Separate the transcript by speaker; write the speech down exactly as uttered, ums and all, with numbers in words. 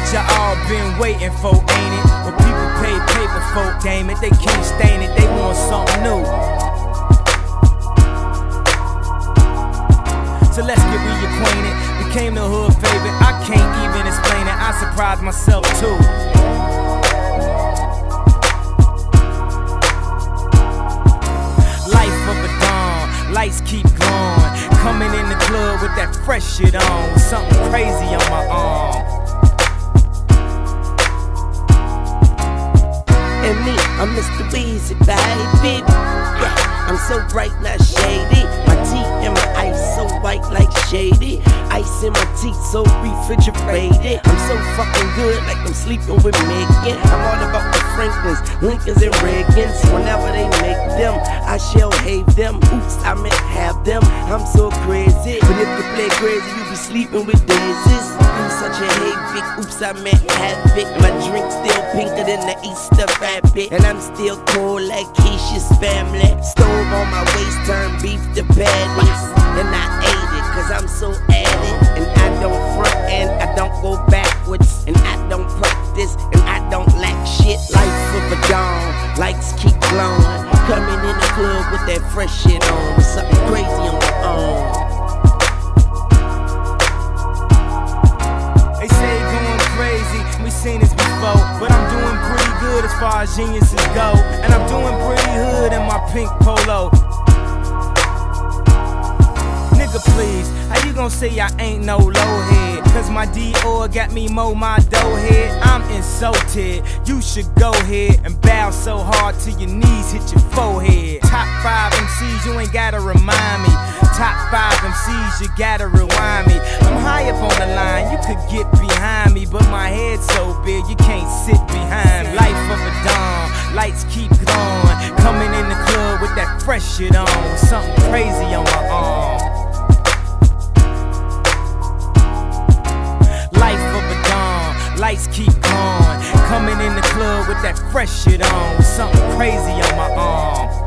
Speaker 1: you all been waiting for, ain't it? But people pay paper for, damn it, they can't stand it, they want something new. So let's get reacquainted. Became the hood favorite, I can't even explain it, I surprised myself too. Life of a dawn, lights keep glowing. Coming in the club with that fresh shit on, with something crazy on my arm.
Speaker 2: And me, I'm Mister Weezy, baby. Yeah, I'm so bright, not shady. My teeth and my ice so white like shady. Ice in my teeth so refrigerated. I'm so fucking good, like I'm sleeping with Megan. I'm all about the Franklins, Lincolns, and Reagans. Whenever they make them, I shall have them. Oops, I meant have them. I'm so crazy, but if you play crazy, you be sleeping with daisies. I'm such a havoc. Oops, I meant havoc. My drink still pinker than the Easter rabbit, and I'm still cool like Keisha's family. Stove on my waist, turned beef to patties, and I ate it, cause I'm so at it. And I don't front and I don't go backwards, and I don't practice and I don't lack shit. Life of a dawn, lights keep glowing. Coming in the club with that fresh shit on, with something crazy on my arm.
Speaker 1: They say going crazy, we seen this before, but I'm doing pretty good as far as geniuses go. And I'm doing pretty hood in my pink polo. Nigga please, how you gon' say I ain't no low head? Cause my Dior got me mow my dough head. I'm insulted, you should go ahead and bow so hard till your knees hit your forehead. Top five M Cs, you ain't gotta remind me. Top five M Cs, you gotta rewind me. I'm high up on the line, you could get behind me, but my head's so big, you can't sit behind me. Life of a dawn, lights keep glowing. Coming in the club with that fresh shit on, with something crazy on my arm. Life of a dawn, lights keep glowing. Coming in the club with that fresh shit on, with something crazy on my arm.